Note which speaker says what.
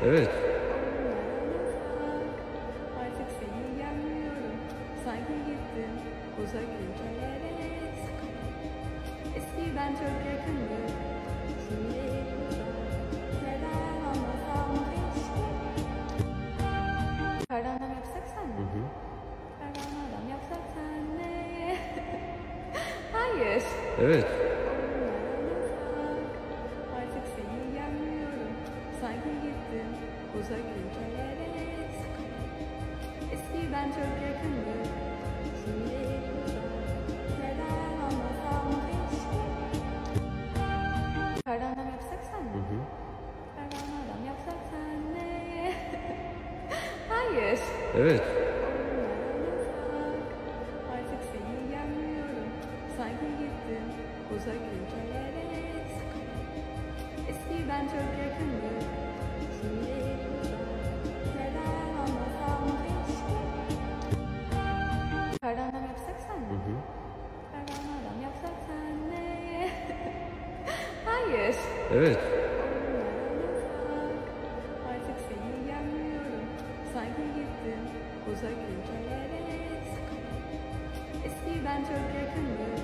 Speaker 1: Evet.
Speaker 2: Artık seni yenmiyorum. Sanki gittim uzak ülkelere. Eskiden çok yakındık. Şimdi uzak. Neden olmasam keşke. Kardan adam yapsak senle. Kardan adam yapsak senle. Hayır.
Speaker 1: Evet.
Speaker 2: Artık seni yenmiyorum. Sanki gittim uzak ülkelere. Eskiden çok yakındık. Şimdi uzak. Neden olmasam keşke. Kardan adam yapsak senle. Kardan adam yapsak senle. Hayır.
Speaker 1: Evet.
Speaker 2: Artık seni yenmiyorum. Sanki gittim uzak ülkelere. Eskiden çok yakındık. Şimdi uzak. Neden olmasam keşke. Kardan adam yapsak senle. Kardan adam yapsak senle. Hayır.
Speaker 1: Evet.
Speaker 2: Artık seni yenmiyorum. Sanki gittim uzak ülkelere. Eskiden çok yakındık.